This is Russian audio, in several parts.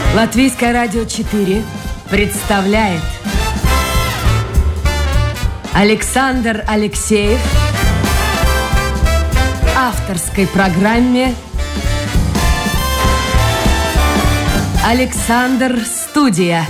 Латвийское радио 4 представляет Александр Алексеев в авторской программе «Александр Студия».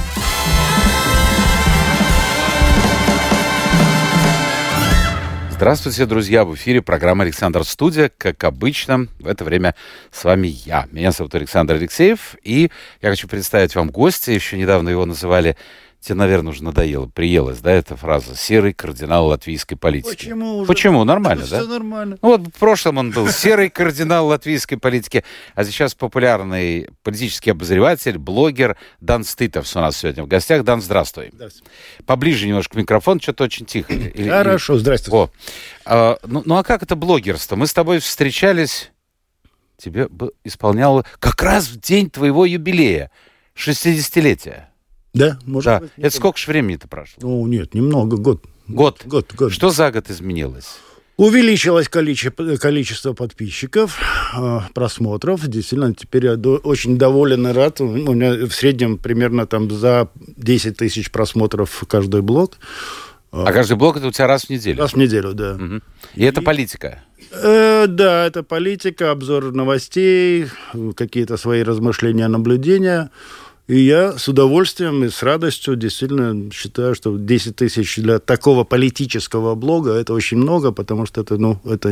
Здравствуйте, друзья! В эфире программа «Александр Студия». Как обычно, в это время с вами я. Меня зовут Александр Алексеев, и я хочу представить вам гостя. Еще недавно его называли, тебе, наверное, уже надоело, приелась, да, эта фраза, серый кардинал латвийской политики. Почему уже? Почему? Нормально, да? Все нормально. Ну, вот в прошлом он был серый кардинал латвийской политики, а сейчас популярный политический обозреватель, блогер Дан Ститовс у нас сегодня в гостях. Дан, здравствуй. Здравствуйте. Поближе немножко к микрофону, что-то очень тихо. Хорошо, здравствуйте. Ну а как это блогерство? Мы с тобой встречались, тебе исполняло как раз в день твоего юбилея, 60-летия. Да, может Да. быть. Это сколько же времени-то прошло? Ну, нет, немного, год. Год. Что? Что за год изменилось? Увеличилось количество подписчиков, просмотров. Действительно, теперь я очень доволен и рад. У меня в среднем примерно там за 10 тысяч просмотров каждый блог. А каждый блог это у тебя раз в неделю? Раз в неделю, да. Угу. И это политика? Да, это политика, обзор новостей, какие-то свои размышления, наблюдения. И я с удовольствием и с радостью действительно считаю, что 10 тысяч для такого политического блога это очень много, потому что это, это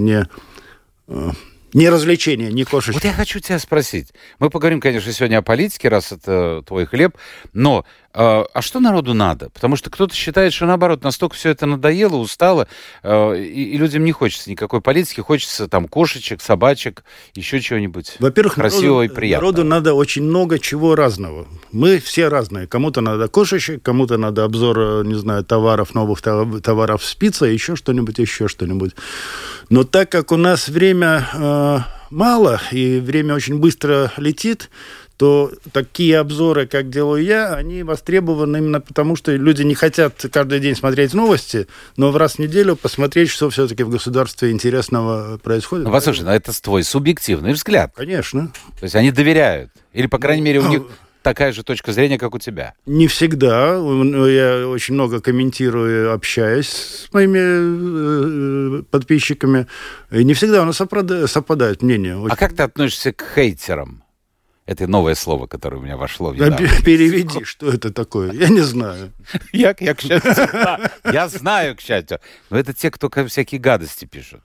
не развлечение, не кошечка. Вот я хочу тебя спросить. Мы поговорим, конечно, сегодня о политике, раз это твой хлеб, но а что народу надо? Потому что кто-то считает, что наоборот, настолько все это надоело, устало, и людям не хочется никакой политики, хочется там кошечек, собачек, еще чего-нибудь. Во-первых, красивого и приятного. Народу надо очень много чего разного. Мы все разные. Кому-то надо кошечек, кому-то надо обзор, не знаю, товаров, новых товаров спица, еще что-нибудь. Но так как у нас время мало, и время очень быстро летит, то такие обзоры, как делаю я, они востребованы именно потому, что люди не хотят каждый день смотреть новости, но раз в неделю посмотреть, что все-таки в государстве интересного происходит. Ну, послушай, это твой субъективный взгляд. Конечно. То есть они доверяют. Или, по крайней мере, у них такая же точка зрения, как у тебя. Не всегда. Я очень много комментирую, общаюсь с моими подписчиками. И не всегда у нас совпадает мнение. А как ты относишься к хейтерам? Это новое слово, которое у меня вошло. Переведи, что это такое. Я не знаю. Я, к счастью, я знаю, к счастью. Но это те, кто всякие гадости пишут.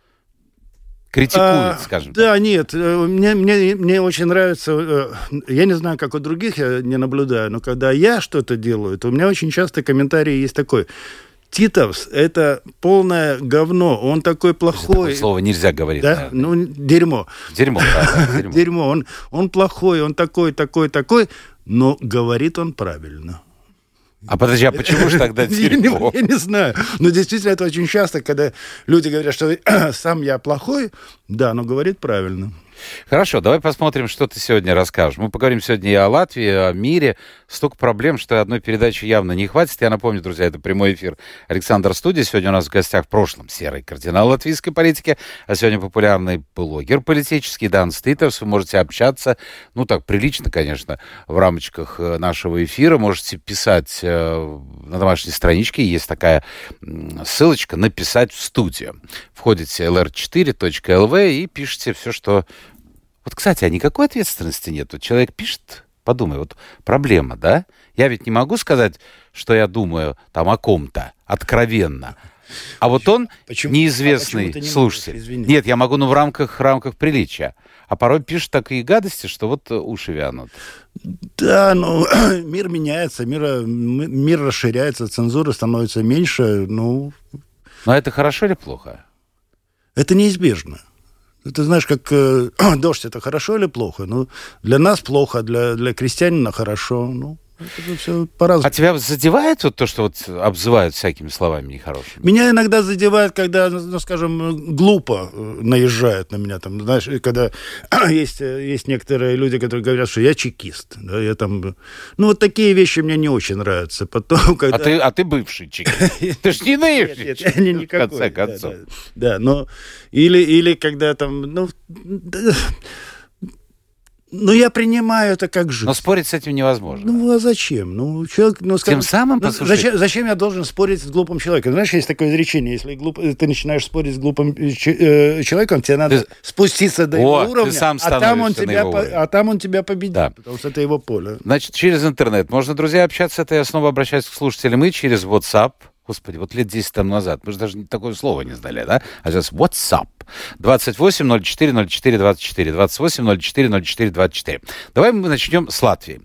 Критикуют, скажем так. Да, нет. Мне очень нравится... Я не знаю, как у других, я не наблюдаю, но когда я что-то делаю, то у меня очень часто комментарий есть такой: Титовс – это полное говно, он такой плохой. Такое слово нельзя говорить. Да? Наверное. Дерьмо. Дерьмо. Дерьмо. Он плохой, он такой, но говорит он правильно. А подожди, а почему же тогда дерьмо? Я не знаю. Но действительно это очень часто, когда люди говорят, что сам я плохой, да, но говорит правильно. Хорошо, давай посмотрим, что ты сегодня расскажешь. Мы поговорим сегодня и о Латвии, и о мире. Столько проблем, что одной передачи явно не хватит. Я напомню, друзья, это прямой эфир «Александр Студия». Сегодня у нас в гостях в прошлом серый кардинал латвийской политики, а сегодня популярный блогер политический Дан Ститовс. Вы можете общаться, так, прилично, конечно, в рамочках нашего эфира. Можете писать на домашней страничке. Есть такая ссылочка «Написать в студию». Входите lr4.lv и пишите все, что... Вот, кстати, а никакой ответственности нет. Вот человек пишет, подумай, вот проблема, да? Я ведь не могу сказать, что я думаю там о ком-то откровенно. А вот он неизвестный слушатель. Нет, я могу, в рамках приличия. А порой пишет такие гадости, что вот уши вянут. Да, мир меняется, мир расширяется, цензура становится меньше, Но это хорошо или плохо? Это неизбежно. Ты знаешь, как дождь, это хорошо или плохо? Для нас плохо, для крестьянина хорошо. Это все по-разному. А тебя задевает то, что обзывают всякими словами нехорошими? Меня иногда задевает, когда, скажем, глупо наезжают на меня. Там, знаешь, когда есть некоторые люди, которые говорят, что я чекист. Да, я там... вот такие вещи мне не очень нравятся. Потом, когда... А ты бывший чекист. Ты ж не нынешний. Нет, я не никакой. В конце концов. Да, но... Или когда там... Ну, я принимаю это как жизнь. Но спорить с этим невозможно. Ну, а зачем? Ну, человек, Тем самым, послушайте... Зачем я должен спорить с глупым человеком? Знаешь, есть такое изречение, если ты начинаешь спорить с глупым человеком, тебе надо спуститься до его уровня, а там он тебя победит, да. Потому что это его поле. Значит, через интернет можно, друзья, общаться. Это я снова обращаюсь к слушателям. И через WhatsApp. Господи, вот лет 10 там назад. Мы же даже такое слово не знали, да? А сейчас WhatsApp. 28 04 04 24. 28 04 04 24. Давай мы начнем с Латвии.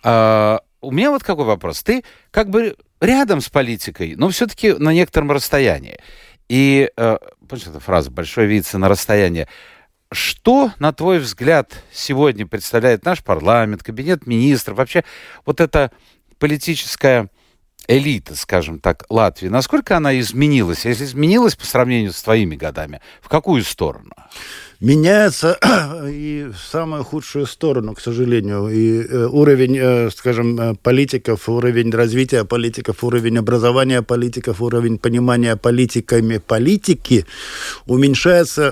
У меня вот какой вопрос. Ты как бы рядом с политикой, но все-таки на некотором расстоянии. И, помнишь эту фразу «большой видится на расстоянии». Что, на твой взгляд, сегодня представляет наш парламент, кабинет министров, вообще вот эта политическая элита, скажем так, Латвии, насколько она изменилась? Если изменилась по сравнению с твоими годами, в какую сторону? Меняется и в самую худшую сторону, к сожалению. И уровень, скажем, политиков, уровень развития политиков, уровень образования политиков, уровень понимания политиками политики уменьшается,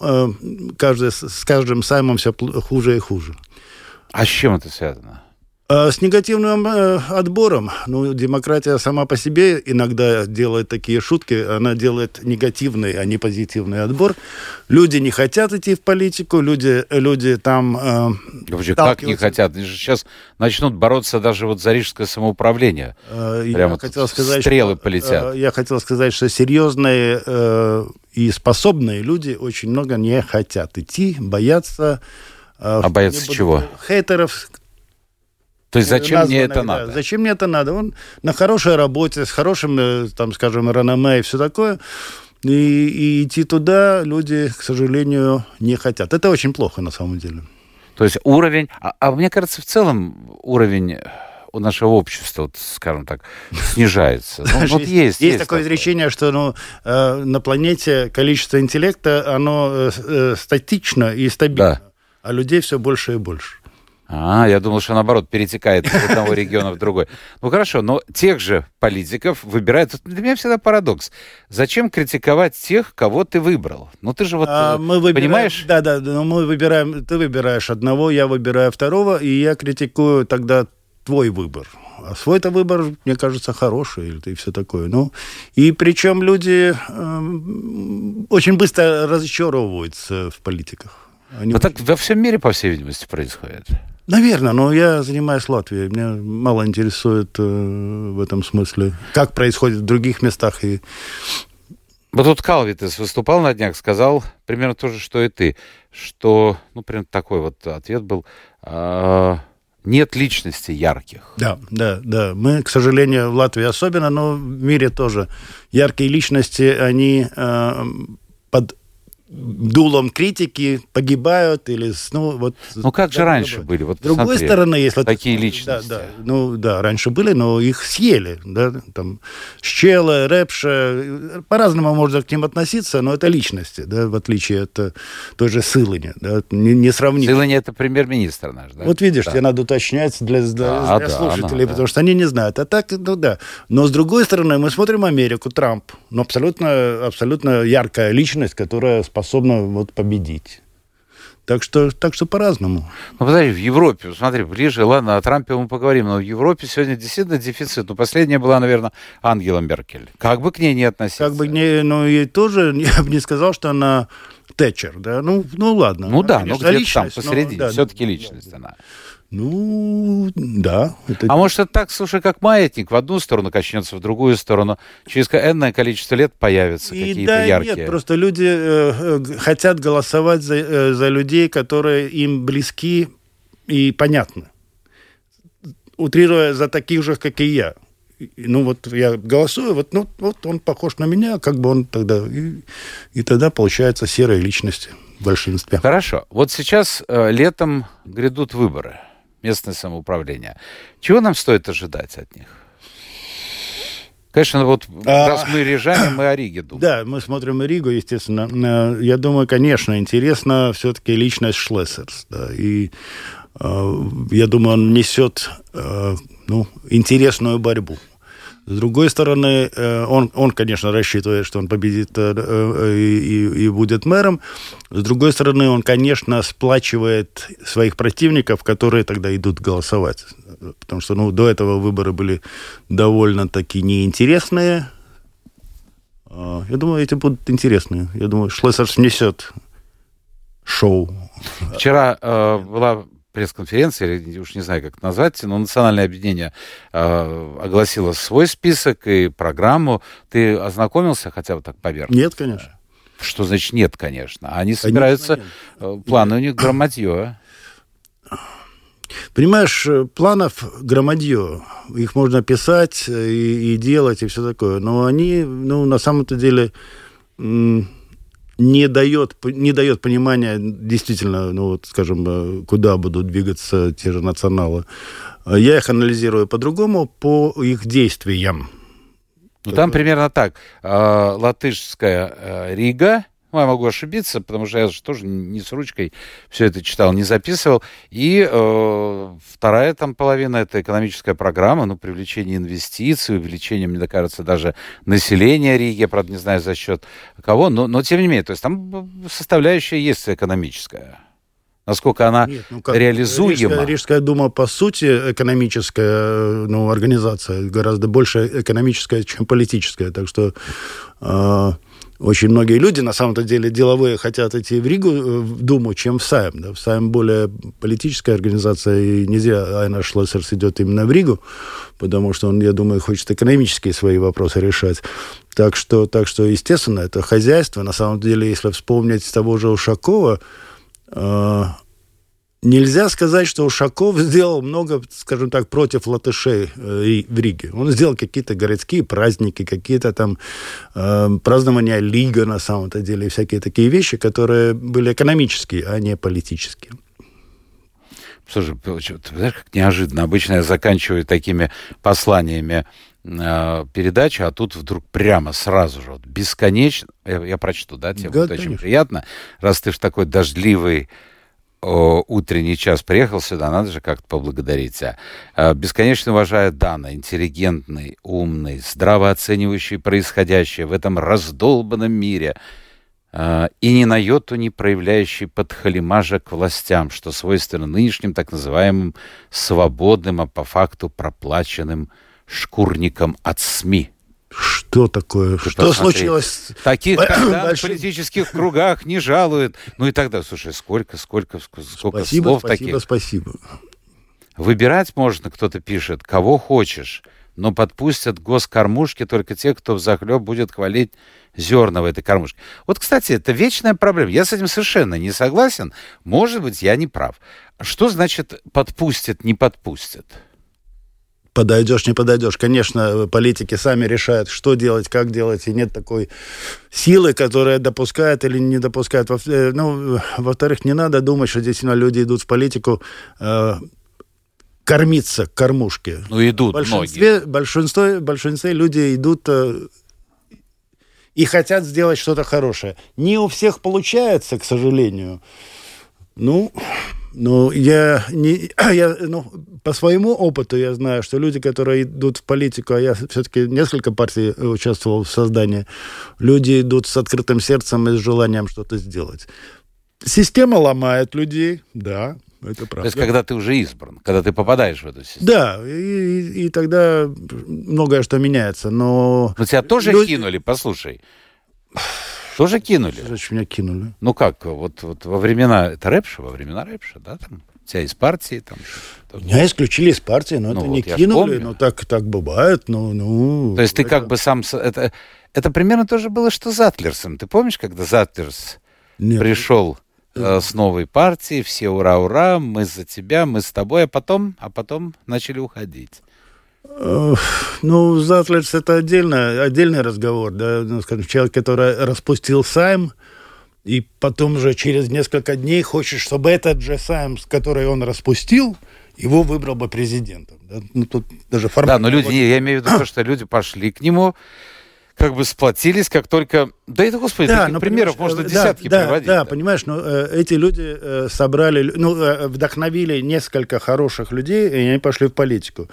с каждым самым все хуже и хуже. А с чем это связано? С негативным отбором. Ну, демократия сама по себе иногда делает такие шутки. Она делает негативный, а не позитивный отбор. Люди не хотят идти в политику, люди там... Как не хотят? Они же сейчас начнут бороться даже вот за рижское самоуправление. Прямо стрелы полетят. Я хотел сказать, что серьезные и способные люди очень много не хотят идти, боятся... А боятся чего? Хейтеров. То есть зачем мне это надо? Зачем мне это надо? Он на хорошей работе, с хорошим, там, скажем, реноме и все такое. И идти туда люди, к сожалению, не хотят. Это очень плохо на самом деле. То есть уровень... А мне кажется, в целом уровень у нашего общества, вот, скажем так, снижается. Есть такое изречение, что на планете количество интеллекта, оно статично и стабильно. Да. А людей все больше и больше. Я думал, что наоборот перетекает из одного региона в другой. Ну хорошо, но тех же политиков выбирают. Для меня всегда парадокс. Зачем критиковать тех, кого ты выбрал? Ну ты же понимаешь? Да, но мы выбираем, ты выбираешь одного, я выбираю второго, и я критикую тогда твой выбор. А свой-то выбор, мне кажется, хороший, и все такое. И причем люди очень быстро разочаровываются в политиках. Вот так во всем мире, по всей видимости, происходит. Наверное, но я занимаюсь Латвией. Меня мало интересует в этом смысле, как происходит в других местах. Вот тут Калвитес выступал на днях, сказал примерно то же, что и ты, что, примерно такой вот ответ был, нет личностей ярких. Да. Мы, к сожалению, в Латвии особенно, но в мире тоже яркие личности, они под дулом критики погибают или... как же раньше были? Вот с другой стороны, если... Такие личности. Раньше были, но их съели. Да? Там Щеле, Репше, по-разному можно к ним относиться, но это личности, да, в отличие от той же Сылыни. Да? Не сравнить. Сылыни — это премьер-министр наш, да? Вот видишь, тебе надо уточнять для слушателей, потому что они не знают. А так, да. Но с другой стороны, мы смотрим Америку, Трамп, абсолютно яркая личность, которая способна победить. Так что по-разному. Подожди, в Европе, смотри, ближе, ладно, о Трампе мы поговорим, но в Европе сегодня действительно дефицит. Последняя была, наверное, Ангела Меркель. Как бы к ней не относиться. Как бы к ней, ей тоже, я бы не сказал, что она Тэтчер, да? Ладно. Но где-то там посередине, все-таки личность она. Да. Может, это так, слушай, как маятник, в одну сторону качнется, в другую сторону. Через энное количество лет появятся какие-то яркие. Нет, просто люди хотят голосовать за людей, которые им близки и понятны. Утрируя за таких же, как и я. Я голосую, он похож на меня, как бы он тогда... И тогда получается серые личности в большинстве. Хорошо. Вот сейчас летом грядут выборы. Местное самоуправление. Чего нам стоит ожидать от них? Конечно, раз мы рижане, мы о Риге думаем. Да, мы смотрим и Ригу, естественно. Я думаю, конечно, интересна все-таки личность Шлессерс. Да, и я думаю, он несет интересную борьбу. С другой стороны, он, конечно, рассчитывает, что он победит и будет мэром. С другой стороны, он, конечно, сплачивает своих противников, которые тогда идут голосовать. Потому что до этого выборы были довольно-таки неинтересные. Я думаю, эти будут интересные. Я думаю, Шлессер снесет шоу. Вчера была пресс-конференция, или уж не знаю, как это назвать, но Национальное объединение огласило свой список и программу. Ты ознакомился хотя бы так поверхностно? Нет, конечно. Что значит нет, конечно? Они собираются... Планы у них громадье. Понимаешь, планов громадье. Их можно писать и делать, и все такое. Но они, на самом-то деле... не дает понимания действительно, скажем, куда будут двигаться те же националы. Я их анализирую по-другому, по их действиям. Там примерно так. Латышская Рига, я могу ошибиться, потому что я же тоже не с ручкой все это читал, не записывал. И вторая там половина — это экономическая программа, привлечение инвестиций, увеличение, мне кажется, даже населения Риги, я, правда, не знаю, за счет кого, но тем не менее, то есть там составляющая есть экономическая. Насколько она реализуема. Рижская дума, по сути, экономическая организация, гораздо больше экономическая, чем политическая. Так что очень многие люди, на самом-то деле, деловые, хотят идти в Ригу, в Думу, чем в Сайм. Да? В Сайм более политическая организация, и не зря Айнар Шлессерс идет именно в Ригу, потому что он, я думаю, хочет экономические свои вопросы решать. Так что, естественно, это хозяйство. На самом деле, если вспомнить того же Ушакова, нельзя сказать, что Ушаков сделал много, скажем так, против латышей в Риге. Он сделал какие-то городские праздники, какие-то там празднования Лига, на самом-то деле, всякие такие вещи, которые были экономические, а не политические. Слушай, знаешь, как неожиданно. Обычно я заканчиваю такими посланиями передачи, а тут вдруг прямо сразу же, бесконечно, я прочту, да, тебе будет очень приятно, раз ты ж такой дождливый утренний час приехал сюда, надо же как-то поблагодарить тебя. Бесконечно уважаю Дана, интеллигентный, умный, здраво оценивающий происходящее в этом раздолбанном мире и ни на йоту не проявляющий подхалимажа к властям, что свойственно нынешним так называемым свободным, а по факту проплаченным шкурникам от СМИ. Что такое? Ты что посмотри. Случилось? Таких в политических кругах не жалуют. И тогда, слушай, сколько слов таких. Спасибо. Выбирать можно, кто-то пишет, кого хочешь, но подпустят госкормушки только те, кто взахлеб будет хвалить зерна в этой кормушке. Вот, кстати, это вечная проблема. Я с этим совершенно не согласен. Может быть, я не прав. Что значит подпустят, не подпустят? Подойдешь, не подойдешь. Конечно, политики сами решают, что делать, как делать, и нет такой силы, которая допускает или не допускает. Во-вторых, не надо думать, что действительно люди идут в политику кормиться, кормушки. Идут многие. В большинстве люди идут и хотят сделать что-то хорошее. Не у всех получается, к сожалению. По своему опыту я знаю, что люди, которые идут в политику, а я все-таки несколько партий участвовал в создании, люди идут с открытым сердцем и с желанием что-то сделать. Система ломает людей, да, это правда. То есть, когда ты уже избран, когда ты попадаешь в эту систему. Да, и тогда многое что меняется, но... Но тебя тоже кинули, послушай. Тоже кинули? Зачем меня кинули? Как? Вот во времена... Это Рэпша? Во времена Рэпша, да? Там, тебя из партии? Там, меня исключили из партии, но это не кинули. Но так бывает. То есть ты как бы сам... Это примерно то же было, что с Затлерсом. Ты помнишь, когда Затлерс пришел с новой партией, все ура-ура, мы за тебя, мы с тобой, а потом начали уходить? Затлерс — это отдельный разговор, да, скажем, человек, который распустил Сайм, и потом же через несколько дней хочет, чтобы этот же Сайм, который он распустил, его выбрал бы президентом. Да? Тут даже формально... Да, но люди, я имею в виду то, что люди пошли к нему, как бы сплотились, как только... Да это, господи, таких примеров можно десятки приводить. Да, понимаешь, эти люди собрали, вдохновили несколько хороших людей, и они пошли в политику.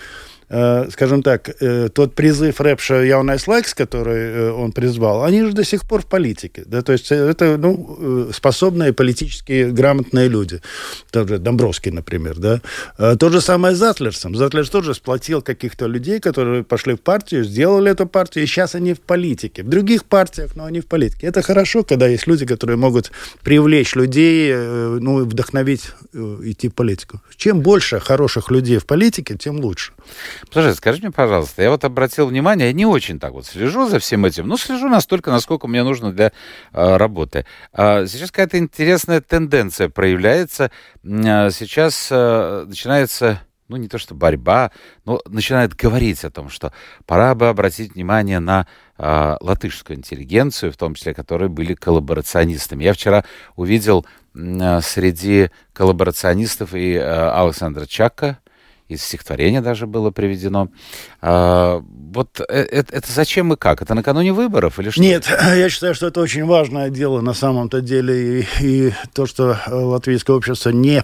скажем так, тот призыв Репша «Яунайс Лайкс», который он призвал, они же до сих пор в политике. Да? То есть это способные политически грамотные люди. Тоже Домбровский, например. Да? То же самое с Затлерсом. Затлерс тоже сплотил каких-то людей, которые пошли в партию, сделали эту партию, и сейчас они в политике. В других партиях, но они в политике. Это хорошо, когда есть люди, которые могут привлечь людей, вдохновить идти в политику. Чем больше хороших людей в политике, тем лучше. Слушай, скажи мне, пожалуйста, я вот обратил внимание, я не очень так вот слежу за всем этим, но слежу настолько, насколько мне нужно для работы. Сейчас какая-то интересная тенденция проявляется. Сейчас начинается, не то что борьба, но начинает говорить о том, что пора бы обратить внимание на латышскую интеллигенцию, в том числе, которые были коллаборационистами. Я вчера увидел среди коллаборационистов и Александра Чака, из стихотворения даже было приведено. Вот это зачем и как? Это накануне выборов или что? Нет, я считаю, что это очень важное дело на самом-то деле. И то, что латвийское общество не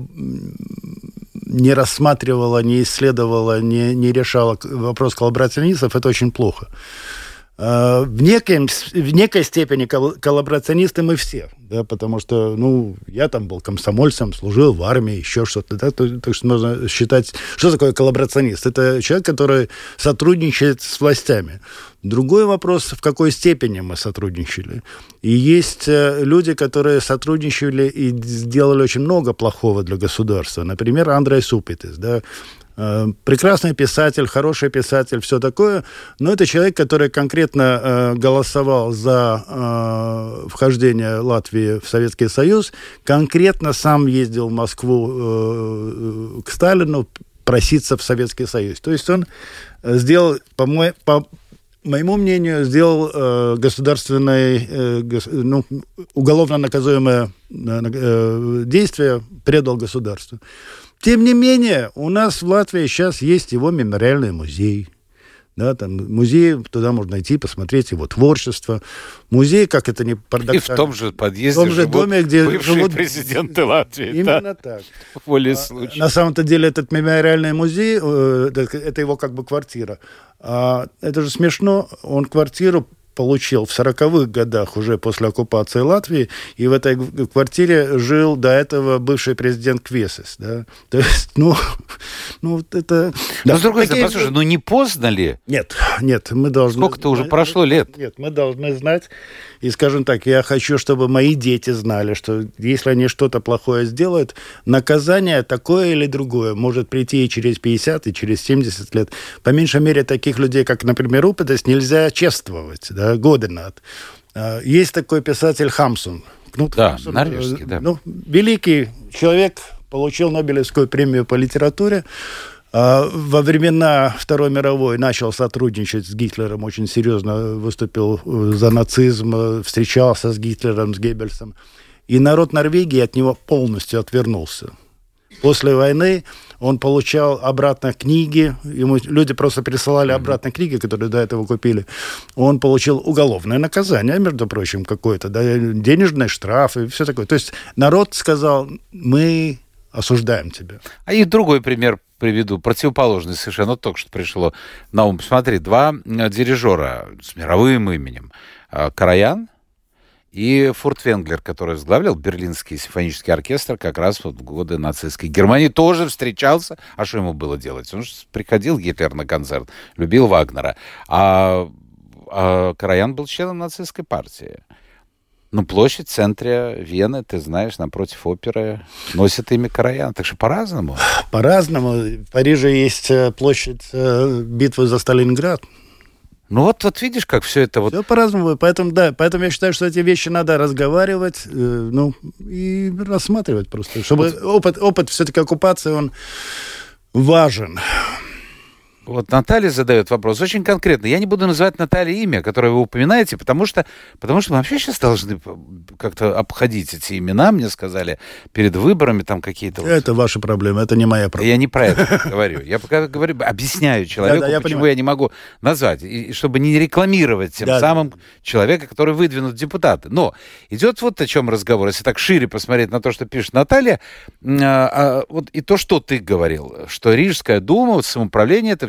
рассматривало, не исследовало, не решало вопрос коллаборационистов, это очень плохо. В некой степени коллаборационисты мы все, да, потому что, я там был комсомольцем, служил в армии, еще что-то, да, так что можно считать, что такое коллаборационист? Это человек, который сотрудничает с властями. Другой вопрос, в какой степени мы сотрудничали. И есть люди, которые сотрудничали и сделали очень много плохого для государства. Например, Андрейс Упитис, да, прекрасный писатель, хороший писатель, все такое, но это человек, который конкретно голосовал за вхождение Латвии в Советский Союз, конкретно сам ездил в Москву к Сталину проситься в Советский Союз. То есть он сделал, по моему мнению, сделал государственное, уголовно наказуемое действие, предал государству. Тем не менее, у нас в Латвии сейчас есть его мемориальный музей. Да, там музей, туда можно идти, посмотреть его творчество. Музей, как это не парадоксально. И в том же подъезде доме, где бывшие живут президенты Латвии. Именно так. В воле случая. На самом-то деле этот мемориальный музей, это его как бы квартира. Это же смешно, он квартиру получил в 40-х годах, уже после оккупации Латвии, и в этой квартире жил до этого бывший президент Квесис. Да? То есть, это... Но, с другой стороны, послушай, не поздно ли? Нет, мы должны... Сколько-то уже прошло лет. Нет, мы должны знать, и, скажем так, я хочу, чтобы мои дети знали, что если они что-то плохое сделают, наказание такое или другое может прийти и через 50, и через 70 лет. По меньшей мере, таких людей, как, например, Упитис, нельзя чествовать, да, Годенат. Есть такой писатель Хамсун. Хамсун, норвежский, да. Великий человек, получил Нобелевскую премию по литературе. Во времена Второй мировой начал сотрудничать с Гитлером, очень серьезно выступил за нацизм, встречался с Гитлером, с Геббельсом. И народ Норвегии от него полностью отвернулся. После войны он получал обратно книги, ему люди просто присылали обратно книги, которые до этого купили. Он получил уголовное наказание, между прочим, какое-то, да, денежный штраф и все такое. То есть народ сказал, мы осуждаем тебя. А и другой пример приведу, противоположный совершенно, только что пришло на ум. Смотри, два дирижера с мировым именем, Караян и Фуртвенглер, который возглавлял Берлинский симфонический оркестр как раз вот в годы нацистской Германии, тоже встречался. А что ему было делать? Он же приходил, Гитлер, на концерт, любил Вагнера. А Караян был членом нацистской партии. Площадь в центре Вены, ты знаешь, напротив оперы, носит имя Караян. Так что по-разному. По-разному. В Париже есть площадь битвы за Сталинград. Вот видишь, как все это вот... Все по-разному, поэтому я считаю, что эти вещи надо разговаривать, и рассматривать просто, чтобы опыт все-таки оккупации, он важен. Вот Наталья задает вопрос очень конкретно. Я не буду называть Наталье имя, которое вы упоминаете, потому что мы вообще сейчас должны как-то обходить эти имена. Мне сказали, перед выборами там какие-то... Это ваша проблема, это не моя проблема. Я не про это говорю. Я пока говорю, объясняю человеку, почему я не могу назвать. И чтобы не рекламировать тем самым человека, который выдвинут в депутаты. Но идет вот о чем разговор. Если так шире посмотреть на то, что пишет Наталья, вот и то, что ты говорил, что Рижская дума, самоуправление, это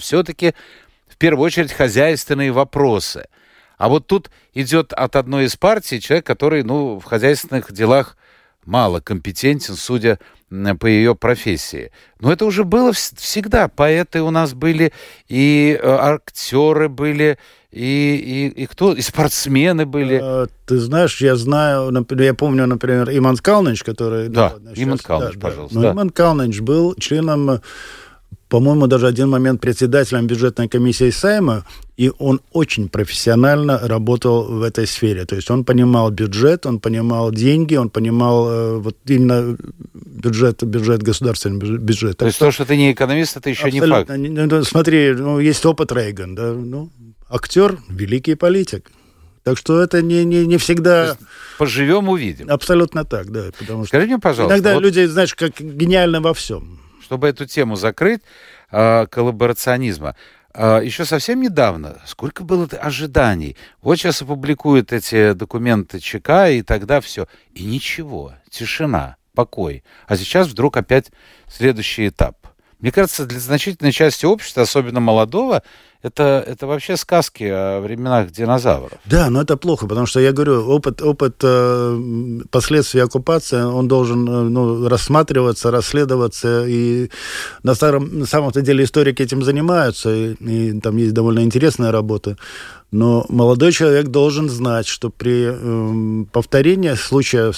все-таки в первую очередь хозяйственные вопросы. А вот тут идет от одной из партий человек, который, в хозяйственных делах мало компетентен, судя по ее профессии. Но это уже было всегда. Поэты у нас были, и актеры были, и кто? И спортсмены были. Ты знаешь, я помню, например, Имант Калныч, который... Да, Имант Калныч, пожалуйста. Да. Имант Калныч был членом, по-моему, даже один момент председателем бюджетной комиссии Сейма, и он очень профессионально работал в этой сфере. То есть он понимал бюджет, он понимал деньги, он понимал вот именно бюджет, государственный бюджет. То есть то, что ты не экономист, это еще не факт. Смотри, есть опыт Рейган, да, актер, великий политик. Так что это не всегда... Поживем, увидим. Абсолютно так, да. Потому что скажи мне, пожалуйста... Иногда люди, знаешь, как гениальны во всем. Чтобы эту тему закрыть, коллаборационизма, еще совсем недавно, сколько было ожиданий. Вот сейчас опубликуют эти документы ЧК, и тогда все. И ничего, тишина, покой. А сейчас вдруг опять следующий этап. Мне кажется, для значительной части общества, особенно молодого, это вообще сказки о временах динозавров. Да, но это плохо, потому что, я говорю, опыт последствий оккупации, он должен рассматриваться, расследоваться, и на самом-то деле историки этим занимаются, и там есть довольно интересная работа. Но молодой человек должен знать, что при повторении случая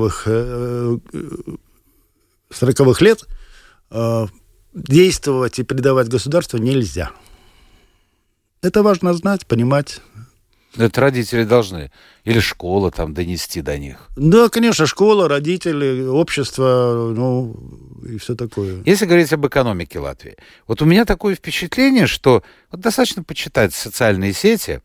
40-х лет действовать и предавать государство нельзя. Это важно знать, понимать. Это родители должны. Или школа там донести до них. Да, конечно, школа, родители, общество, и все такое. Если говорить об экономике Латвии, вот у меня такое впечатление, что вот достаточно почитать социальные сети,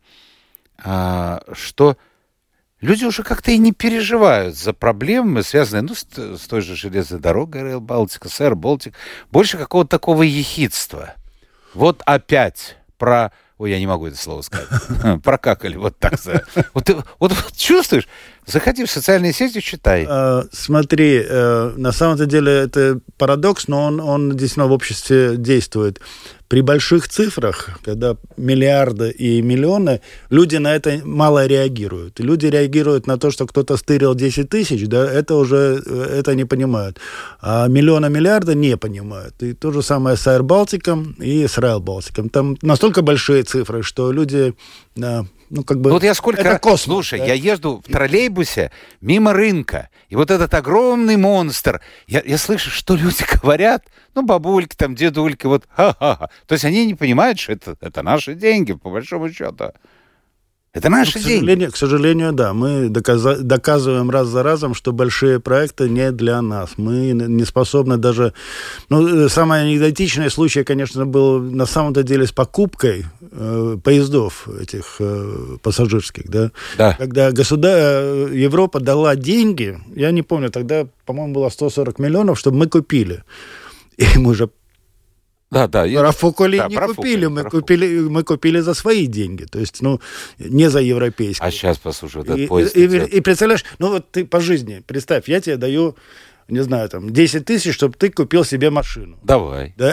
что люди уже как-то и не переживают за проблемы, связанные, с той же железной дорогой, Rail Baltica, с Air Baltic. Больше какого-то такого ехидства. Вот опять про... Ой, я не могу это слово сказать. Прокакали, вот так. Вот чувствуешь? Заходи в социальные сети, читай. Смотри, на самом деле это парадокс, но он действительно в обществе действует. При больших цифрах, когда миллиарды и миллионы, люди на это мало реагируют. Люди реагируют на то, что кто-то стырил 10 тысяч, да, это не понимают. А миллиарды не понимают. И то же самое с Air Baltic и с Rail Baltic. Там настолько большие цифры, что люди... Вот я сколько это раз... космос. Слушай, да? Я езжу в троллейбусе мимо рынка, и вот этот огромный монстр, я слышу, что люди говорят, бабульки, там, дедульки, вот, ха-ха-ха. То есть они не понимают, что это наши деньги, по большому счету. Это наши деньги. К сожалению, да. Мы доказываем раз за разом, что большие проекты не для нас. Мы не способны даже... самый анекдотичный случай, конечно, был на самом-то деле с покупкой поездов этих пассажирских, да? Да. Когда Европа дала деньги, я не помню, тогда, по-моему, было 140 миллионов, чтобы мы купили. И мы же Профукали не купили, мы купили за свои деньги, то есть, не за европейские. А сейчас, послушай, вот этот поезд идет. И представляешь, ты по жизни, представь, я тебе даю, не знаю, 10 тысяч, чтобы ты купил себе машину. Давай. Да,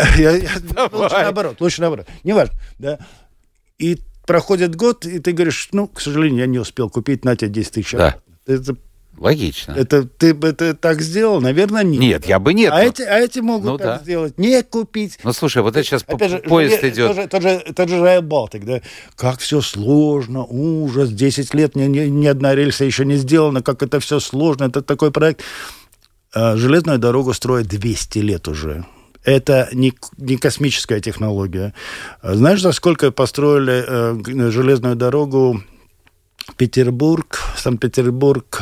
лучше наоборот, неважно, да. И проходит год, и ты говоришь, к сожалению, я не успел купить, на тебе 10 тысяч. Да. Это логично. Ты бы это так сделал? Наверное, нет. Нет, я бы нет. Эти могут так сделать. Не купить. Слушай, вот это сейчас опять поезд идет. Тот же Rail Baltic, да? Как все сложно, ужас, 10 лет ни одна рельса еще не сделана, как это все сложно, это такой проект. Железную дорогу строят 200 лет уже. Это не космическая технология. Знаешь, за сколько построили железную дорогу Петербург, Санкт-Петербург,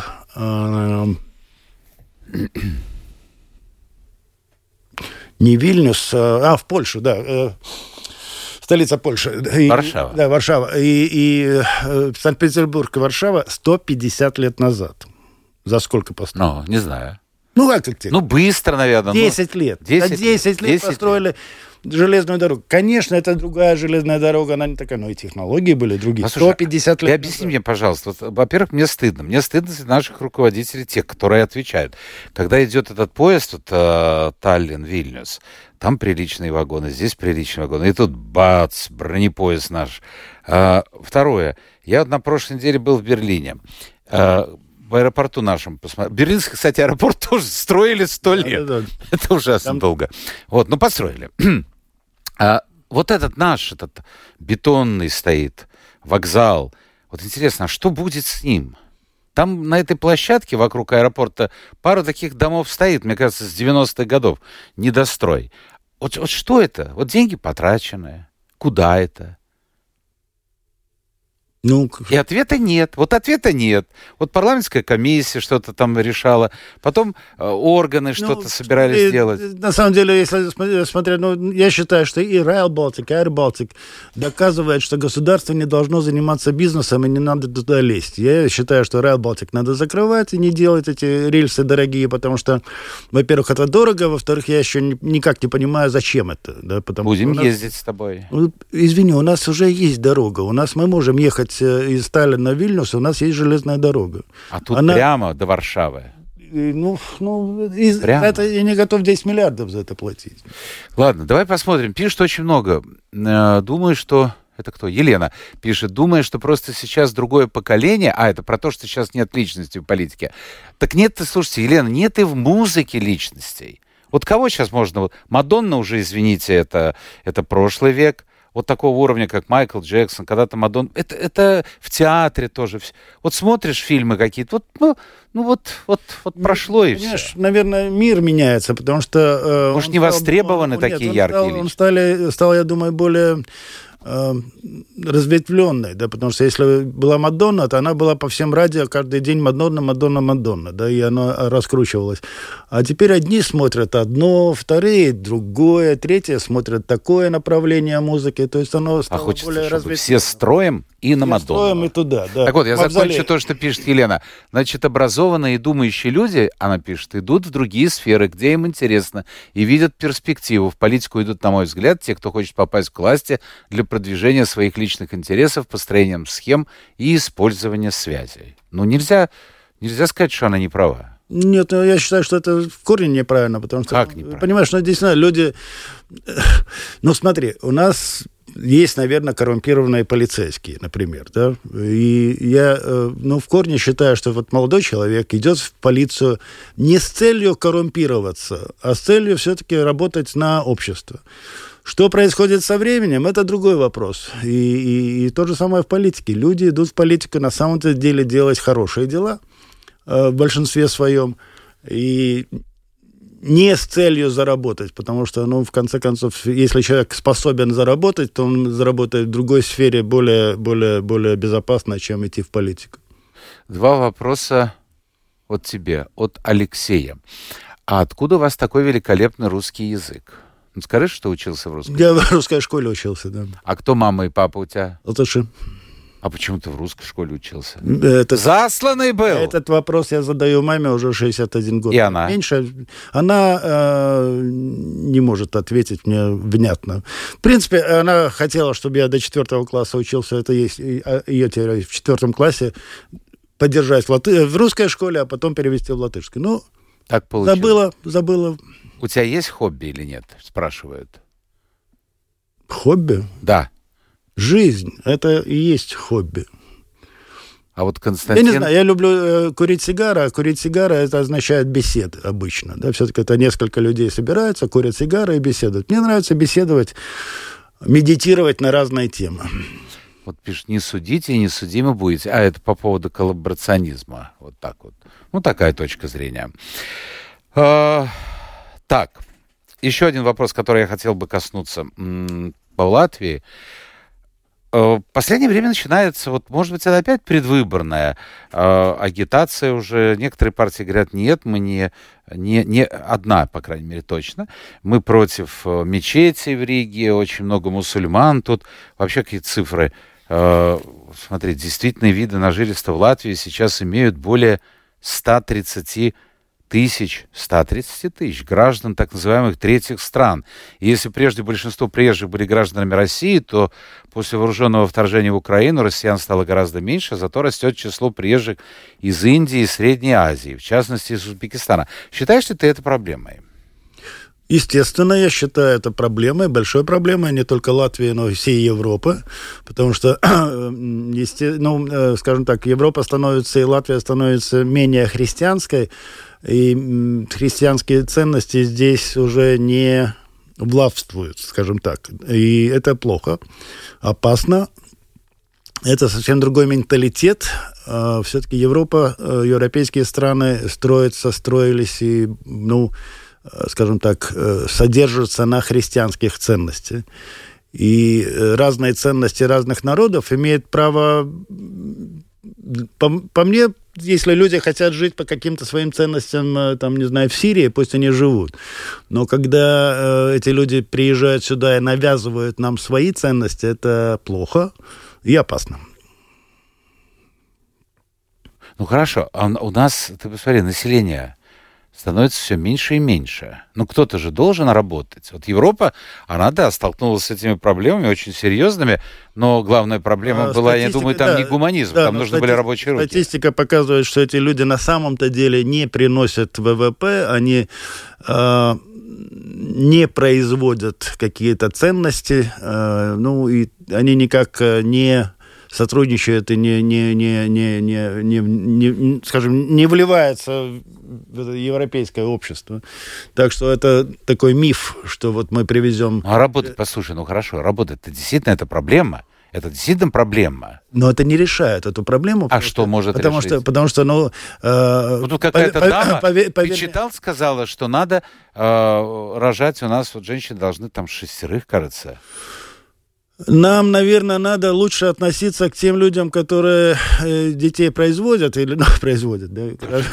не Вильнюс, в Польшу, да, столица Польши. Варшава. Да, Варшава. И Санкт-Петербург и Варшава 150 лет назад. За сколько построили? Не знаю. Ну, как тебе? Ну, быстро, наверное. 10 лет. 10 лет построили железную дорогу. Конечно, это другая железная дорога, она не такая, но и технологии были другие. Послушай, 150 лет. Ты объясни мне, пожалуйста, вот, во-первых, мне стыдно. Мне стыдно за наших руководителей, тех, которые отвечают. Когда идет этот поезд, вот, Таллин-Вильнюс, там приличные вагоны, здесь приличные вагоны. И тут бац, бронепоезд наш. Второе. Я вот на прошлой неделе был в Берлине. В аэропорту нашем посмотрел. Берлинский, кстати, аэропорт тоже строили 100 лет. Да. Это ужасно там... долго. Вот, ну, построили. Вот этот наш, этот бетонный стоит, вокзал. Вот интересно, а что будет с ним? Там на этой площадке вокруг аэропорта пара таких домов стоит, мне кажется, с 90-х годов. Недострой. Вот что это? Вот деньги потраченные. Куда это? Ну, и ответа нет. Вот ответа нет. Вот парламентская комиссия что-то там решала, потом органы что-то собирались делать. На самом деле, если смотреть, я считаю, что и Rail Baltic, и Air Baltic доказывает, что государство не должно заниматься бизнесом и не надо туда лезть. Я считаю, что Rail Baltic надо закрывать и не делать эти рельсы дорогие, потому что, во-первых, это дорого, во-вторых, я еще никак не понимаю, зачем это. Да, Будем ездить с тобой. Извини, у нас уже есть дорога. Мы можем ехать из Таллина в Вильнюс, у нас есть железная дорога. А тут прямо до Варшавы. Это я не готов 10 миллиардов за это платить. Ладно, давай посмотрим. Пишут очень много. Думаю, что... Это кто? Елена пишет. Думаю, что просто сейчас другое поколение... это про то, что сейчас нет личности в политике. Так нет, слушайте, Елена, нет и в музыке личностей. Вот кого сейчас можно... Мадонна уже, извините, это прошлый век. Вот такого уровня, как Майкл Джексон, когда-то Мадонна. Это в театре тоже. Вот смотришь фильмы какие-то, прошло и все. Наверное, мир меняется, потому что... Может, не востребованы такие яркие личности? Он стал, я думаю, более... разветвленной, да, потому что если была Мадонна, то она была по всем радио каждый день Мадонна, да, и она раскручивалась. А теперь одни смотрят одно, вторые другое, третье смотрят такое направление музыки, то есть оно стало более разветвленным. Все строим и на Мадонну. Строим и туда, да. Так вот, я закончу то, что пишет Елена. Значит, образованные и думающие люди, она пишет, идут в другие сферы, где им интересно, и видят перспективу. В политику идут, на мой взгляд, те, кто хочет попасть к власти для продвижения своих личных интересов, построением схем и использования связей. Нельзя сказать, что она не права. Нет, я считаю, что это в корне неправильно, потому что... Как неправильно? Понимаешь, действительно, люди... смотри, у нас есть, наверное, коррумпированные полицейские, например, да, и я, в корне считаю, что вот молодой человек идет в полицию не с целью коррумпироваться, а с целью все-таки работать на общество. Что происходит со временем, это другой вопрос. И то же самое в политике. Люди идут в политику на самом-то деле делать хорошие дела в большинстве своем. И не с целью заработать, потому что, в конце концов, если человек способен заработать, то он заработает в другой сфере более безопасно, чем идти в политику. 2 вопроса от тебе, от Алексея. А откуда у вас такой великолепный русский язык? Скажи, что учился в русской школе. Я в русской школе учился, да. А кто мама и папа у тебя? Латыши. А почему ты в русской школе учился? Засланный был? Этот вопрос я задаю маме уже 61 год. И она? Меньше. Она не может ответить мне внятно. В принципе, она хотела, чтобы я до 4 класса учился. Это есть ее теория. В 4 классе поддержать в русской школе, а потом перевести в латышский. Так получилось. Забыла. У тебя есть хобби или нет? Спрашивают. Хобби? Да. Жизнь – это и есть хобби. А вот Константин... Я не знаю, я люблю курить сигары, а курить сигары – это означает беседы обычно. Да? Все-таки это несколько людей собираются, курят сигары и беседуют. Мне нравится беседовать, медитировать на разные темы. Вот пишет, не судите, не судимы будете. А это по поводу коллаборационизма. Вот так вот. Такая точка зрения. Так, еще один вопрос, который я хотел бы коснуться. По Латвии в последнее время начинается, может быть, это опять предвыборная агитация уже. Некоторые партии говорят, нет, мы не одна, по крайней мере, точно. Мы против мечетей в Риге, очень много мусульман. Тут вообще какие цифры. Смотри, действительные виды на жительство в Латвии сейчас имеют более 130 130 тысяч граждан так называемых третьих стран. И если прежде большинство приезжих были гражданами России, то после вооруженного вторжения в Украину россиян стало гораздо меньше, зато растет число приезжих из Индии и Средней Азии, в частности из Узбекистана. Считаешь ли ты это проблемой? Естественно, я считаю это проблемой, большой проблемой, не только Латвии, но и всей Европы, потому что, скажем так, Европа становится, и Латвия становится менее христианской, и христианские ценности здесь уже не властвуют, скажем так. И это плохо, опасно. Это совсем другой менталитет. Все-таки Европа, европейские страны строились и, скажем так, содержатся на христианских ценностях. И разные ценности разных народов имеют право... По мне, если люди хотят жить по каким-то своим ценностям, там, не знаю, в Сирии, пусть они живут. Но когда эти люди приезжают сюда и навязывают нам свои ценности, это плохо и опасно. Ну, хорошо. А у нас, ты посмотри, население становится все меньше и меньше. Ну, кто-то же должен работать. Вот Европа, она, да, столкнулась с этими проблемами очень серьезными, но главная проблема была, я думаю, там не гуманизм, там нужны были рабочие руки. Статистика показывает, что эти люди на самом-то деле не приносят ВВП, они не производят какие-то ценности, и они никак не сотрудничают и не вливаются в европейское общество. Так что это такой миф, что вот мы привезем... А работать, послушай, хорошо, работать-то действительно это проблема. Это действительно проблема. Но это не решает эту проблему. А что может решить? Потому что, вот тут какая-то дама, ты читал, сказала, что надо рожать у нас, вот женщины должны там 6, кажется. Нам, наверное, надо лучше относиться к тем людям, которые детей производят или производят. Да?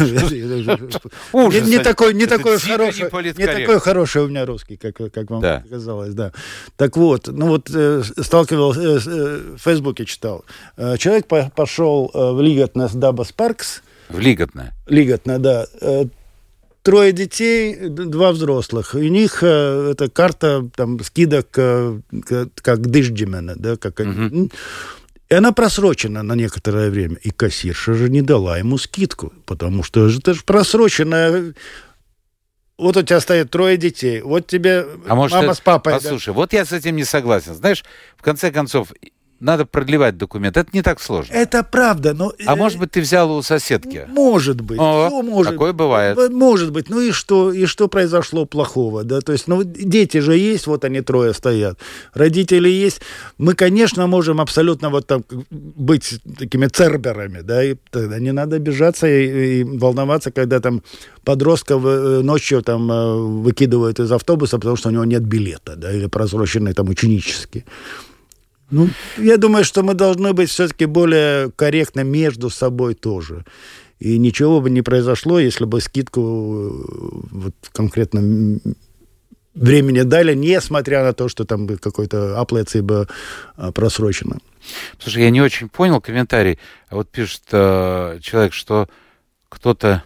Не такой хороший у меня русский, как вам показалось. Да. Так вот, сталкивался, в Фейсбуке читал. Человек пошел в Лиготнес Дабас Паркс. В Лиготне? Лиготне, да. 3 детей, 2 взрослых. У них это карта там, скидок как дыждимена, да, и она просрочена на некоторое время. И кассирша же не дала ему скидку, потому что это же просроченная. Вот у тебя стоит 3 детей, вот тебе мама с папой. Послушай, вот я с этим не согласен. Знаешь, в конце концов, надо продлевать документ. Это не так сложно. Это правда, но... А может быть, ты взял у соседки? Может быть. Такое бывает. Может быть. Ну и что произошло плохого? Да? То есть, дети же есть, вот они 3 стоят. Родители есть. Мы, конечно, можем абсолютно вот там быть такими церберами, да, и тогда не надо обижаться и волноваться, когда там подростка ночью там выкидывают из автобуса, потому что у него нет билета, да, или просроченный там ученический. Я думаю, что мы должны быть все-таки более корректны между собой тоже. И ничего бы не произошло, если бы скидку вот в конкретном времени дали, несмотря на то, что там бы какой-то аплеции бы просрочено. Слушай, я не очень понял комментарий. Вот пишет человек, что кто-то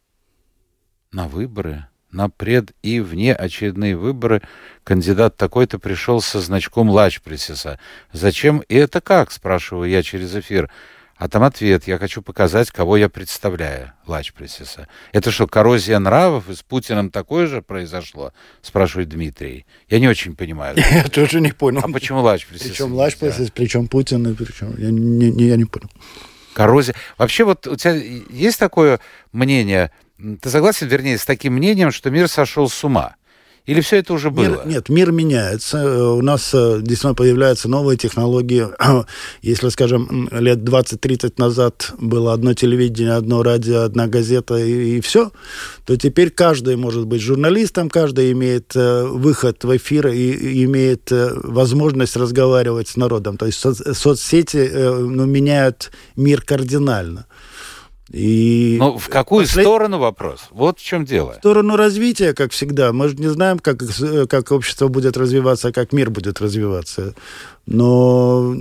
на выборы... на пред- и внеочередные выборы кандидат такой-то пришел со значком Лачпресиса. Зачем и это как, спрашиваю я через эфир. А там ответ: я хочу показать, кого я представляю, Лачпресиса. Это что, коррозия нравов? И с Путиным такое же произошло? Спрашивает Дмитрий. Я не очень понимаю. Я тоже не понял. А почему Лачпресис? Причем Лачпресис, причем Путин, и причем... Я не понял. Коррозия. Вообще вот у тебя есть такое мнение... Ты согласен, вернее, с таким мнением, что мир сошел с ума? Или все это уже было? Мир меняется. У нас действительно появляются новые технологии. Если, скажем, лет 20-30 назад было одно телевидение, одно радио, одна газета и все, то теперь каждый может быть журналистом, каждый имеет выход в эфир и имеет возможность разговаривать с народом. То есть соцсети меняют мир кардинально. Но в какую сторону вопрос? Вот в чем дело. В сторону развития, как всегда. Мы же не знаем, как общество будет развиваться, как мир будет развиваться. Но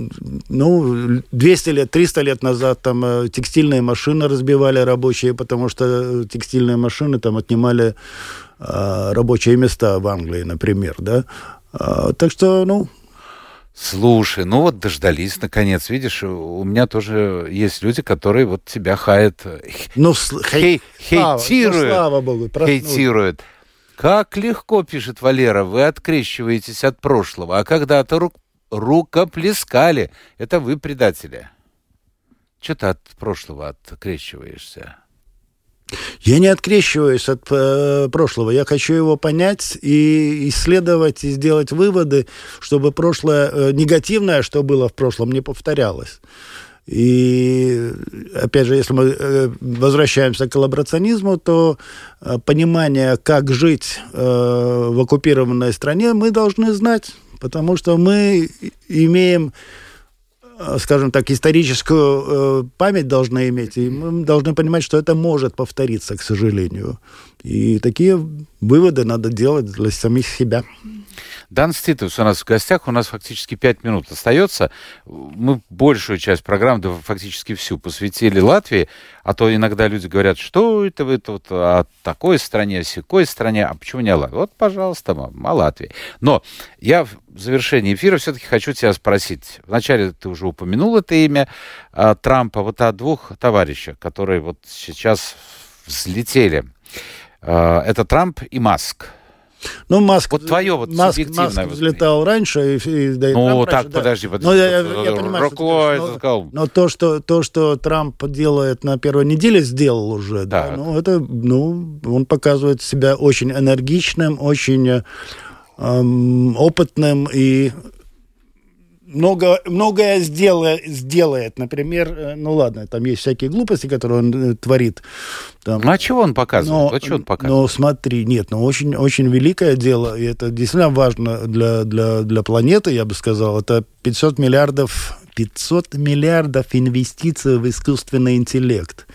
200 лет, 300 лет назад там текстильные машины разбивали рабочие, потому что текстильные машины там отнимали рабочие места в Англии, например. Да? Так что, Слушай, вот дождались, наконец. Видишь, у меня тоже есть люди, которые вот тебя хаят, хейтируют. Слава Богу, хейтируют. Как легко, пишет Валера, вы открещиваетесь от прошлого, а когда-то рукоплескали. Это вы предатели. Что ты от прошлого открещиваешься? Я не открещиваюсь от прошлого. Я хочу его понять и исследовать, и сделать выводы, чтобы прошлое негативное, что было в прошлом, не повторялось. И, опять же, если мы возвращаемся к коллаборационизму, то понимание, как жить в оккупированной стране, мы должны знать, потому что мы имеем, скажем так, историческую память должны иметь, и мы должны понимать, что это может повториться, к сожалению. И такие выводы надо делать для самих себя. Дан Ститовс у нас в гостях, у нас фактически 5 минут остается. Мы большую часть программы, да фактически всю, посвятили Латвии, а то иногда люди говорят, что это вы тут о такой стране, о сякой стране, а почему не о Латвии? Вот, пожалуйста, о Латвии. Но я в завершении эфира все-таки хочу тебя спросить. Вначале ты уже упомянул это имя Трампа, вот о двух товарищах, которые вот сейчас взлетели. Это Трамп и Маск. Маск, вот твое субъективное Маск взлетал раньше. Подожди. Я понимаю, но то, что Трамп делает на первой неделе, сделал уже. Он показывает себя очень энергичным, очень опытным и многое сделает. Например, там есть всякие глупости, которые он творит. А чего он показывает? Смотри, очень, очень великое дело, и это действительно важно для планеты, я бы сказал. Это 500 миллиардов инвестиций в искусственный интеллект.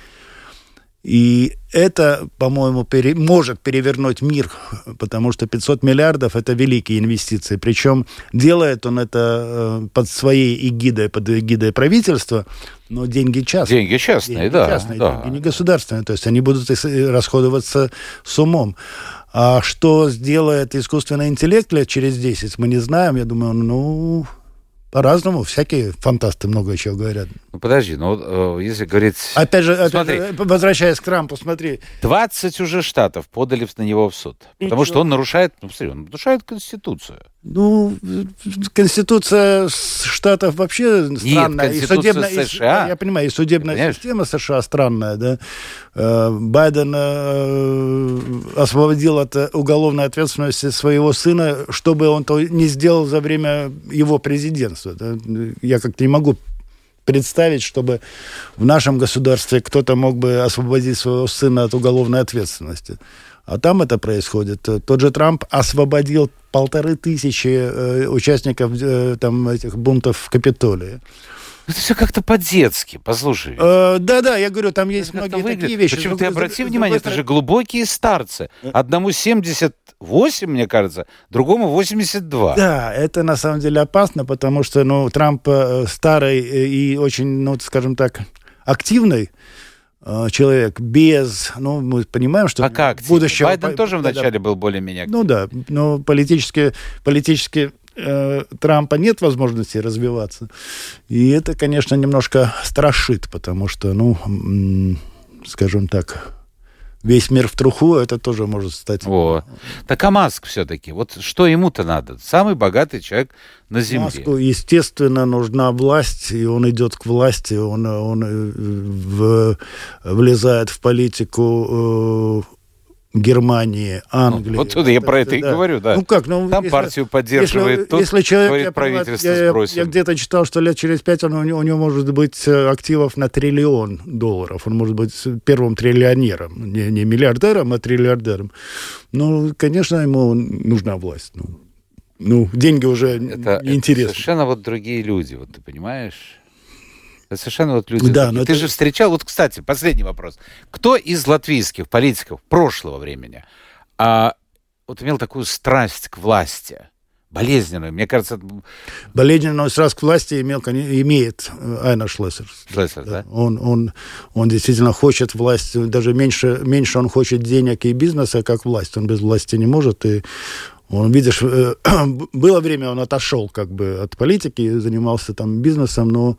И это, по-моему, может перевернуть мир, потому что 500 миллиардов – это великие инвестиции. Причем делает он это под своей эгидой, под эгидой правительства, но деньги частные. Деньги частные, деньги не государственные, то есть они будут расходоваться с умом. А что сделает искусственный интеллект лет через 10, мы не знаем. Я думаю, по-разному, всякие фантасты много чего говорят. Подожди, если говорить... Опять же, возвращаясь к Трампу, смотри. 20 уже штатов подали на него в суд. Потому что он нарушает Конституцию. Конституция штатов вообще странная. Нет, Конституция США. Я понимаю, и судебная система США странная, да. Байден освободил от уголовной ответственности своего сына, чтобы он то не сделал за время его президентства. Да? Я как-то не могу представить, чтобы в нашем государстве кто-то мог бы освободить своего сына от уголовной ответственности. А там это происходит. Тот же Трамп освободил 1500 участников этих бунтов в Капитолии. Это все как-то по-детски, послушай. Да, я говорю, там есть многие такие вещи. Причем ты обрати внимание, это же глубокие старцы. Одному 78, мне кажется, другому 82. Да, это на самом деле опасно, потому что Трамп старый и очень, скажем так, активный человек без, мы понимаем, что как будущего... Байден тоже вначале был более-менее активным. но политически Трампа нет возможности развиваться. И это, конечно, немножко страшит, потому что, скажем так, весь мир в труху, это тоже может стать... Так а Маск все-таки, вот что ему-то надо? Самый богатый человек на Земле. Маску, естественно, нужна власть, и он идет к власти, он влезает в политику Германии, Англии. Вот тут я про это и говорю, да. Там партию поддерживает, тут человек, правительство сбросит. Я где-то читал, что лет через 5 у него может быть активов на $1 триллион. Он может быть первым триллионером. Не миллиардером, а триллиардером. Конечно, ему нужна власть. Деньги уже неинтересны. Совершенно другие люди, ты понимаешь? Это совершенно вот люди... Да, Ты же встречал... Вот, кстати, последний вопрос. Кто из латвийских политиков прошлого времени вот имел такую страсть к власти? Болезненную, мне кажется... Болезненную страсть к власти имеет Айнар Шлессер. Шлессер, да? Он действительно хочет власть, даже меньше он хочет денег и бизнеса, как власть. Он без власти не может. И он, видишь, было время, он отошел как бы от политики, занимался там бизнесом, но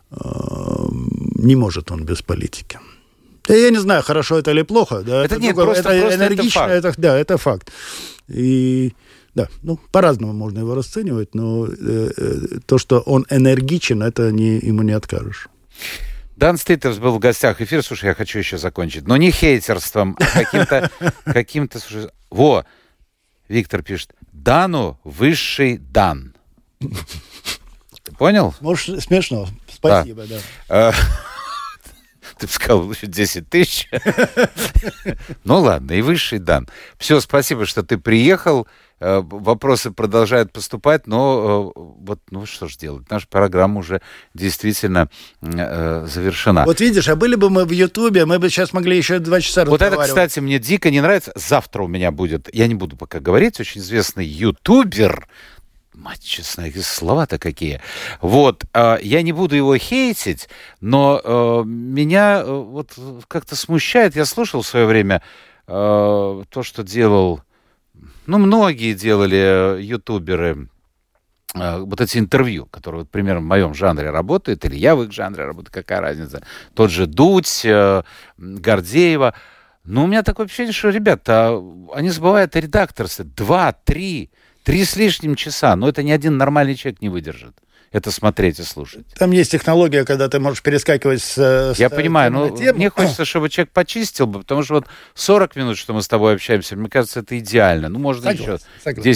не может он без политики. Я не знаю, хорошо это или плохо. Да, это нет, просто энергично, это факт. Это факт. И да, по-разному можно его расценивать, но то, что он энергичен, это ему не откажешь. Дан Ститерс был в гостях эфира. Слушай, я хочу еще закончить. Но не хейтерством, а каким-то... Во, Виктор пишет. Дану высший дан. Ты понял? Может, смешно. Спасибо, да. Ты бы сказал, лучше 10 тысяч. Ну ладно, и высший дан. Все, спасибо, что ты приехал. Вопросы продолжают поступать, но вот, что ж делать? Наша программа уже действительно завершена. Вот видишь, а были бы мы в Ютубе, мы бы сейчас могли еще 2 часа разговаривать. Вот это, кстати, мне дико не нравится. Завтра у меня будет, я не буду пока говорить, очень известный ютубер. Мать честная, слова-то какие. Вот, я не буду его хейтить, но меня вот как-то смущает. Я слушал в свое время то, что делал... многие делали ютуберы вот эти интервью, которые, вот, примерно, в моем жанре работают, или я в их жанре работаю, какая разница. Тот же Дудь, Гордеева. Но у меня такое ощущение, что, ребята, они забывают о редакторстве. 2-3 с лишним часа. Но это ни один нормальный человек не выдержит. Это смотреть и слушать. Там есть технология, когда ты можешь перескакивать с Я понимаю, но мне хочется, чтобы человек почистил бы, потому что вот 40 минут, что мы с тобой общаемся, мне кажется, это идеально. Можно еще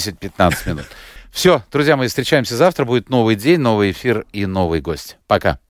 10-15 минут. Все, друзья мои, встречаемся завтра. Будет новый день, новый эфир и новый гость. Пока.